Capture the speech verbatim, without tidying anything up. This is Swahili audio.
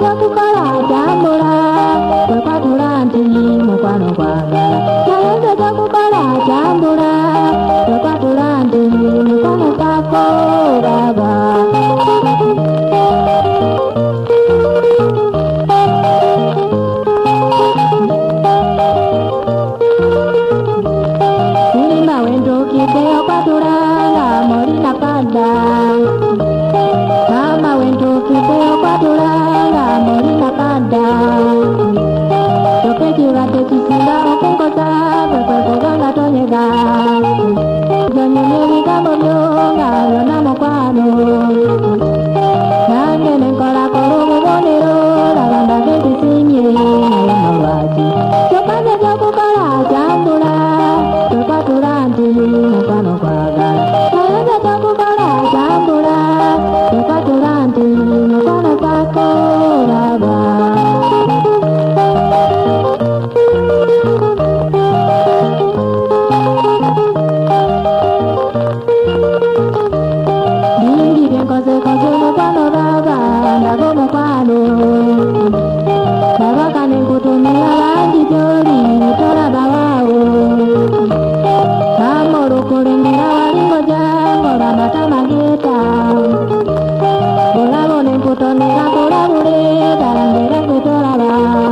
kukala jambula kwekwatura nti mukwano gwagala nayongeza kukala jambula kwekwatura nti mukwano gwako baba Simba wendo kideo kwatura nga molina pada Mama wendo kideo kwatura nga molina pada Toke jirate chisinga okungoza Kwekwekweganga tonyega Zonyene ligambo lyonga yona mukwano Nange nenkola kolo mubonero Labanda gekisimye nayo mulwaji Tokaze zokukola jambula Kwekwatura nti mukwano gwagala Nayoze zokukola jambula Kwekwatura nti mukwano gwako baba Bingi byenkoze koze mukwano baba Ndago mukwano Baba kane nkutumira bangi gyoli Tola bawawo Mama olukulindira walingo jango Bamatama geta Olabone nkutonera kulabule Dalangere kwetolaba